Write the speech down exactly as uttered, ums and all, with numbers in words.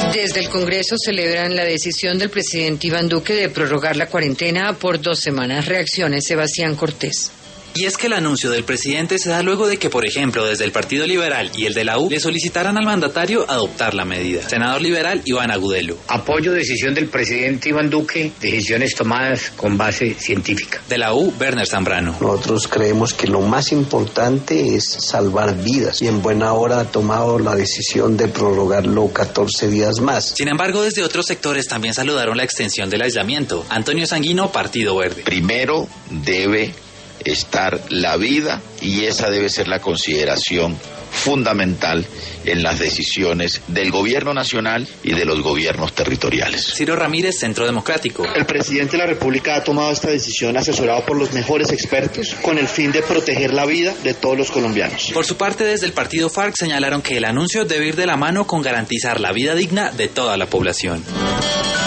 Desde el Congreso celebran la decisión del presidente Iván Duque de prorrogar la cuarentena por dos semanas. Reacciones, Sebastián Cortés. Y es que el anuncio del presidente se da luego de que, por ejemplo, desde el Partido Liberal y el de la U le solicitaran al mandatario adoptar la medida. Senador liberal Iván Agudelo. Apoyo decisión del presidente Iván Duque, decisiones tomadas con base científica. De la U, Werner Zambrano. Nosotros creemos que lo más importante es salvar vidas y en buena hora ha tomado la decisión de prorrogarlo catorce días más. Sin embargo, desde otros sectores también saludaron la extensión del aislamiento. Antonio Sanguino, Partido Verde. Primero debe estar la vida y esa debe ser la consideración fundamental en las decisiones del gobierno nacional y de los gobiernos territoriales. Ciro Ramírez, Centro Democrático. El presidente de la República ha tomado esta decisión asesorado por los mejores expertos con el fin de proteger la vida de todos los colombianos. Por su parte, desde el partido FARC señalaron que el anuncio debe ir de la mano con garantizar la vida digna de toda la población.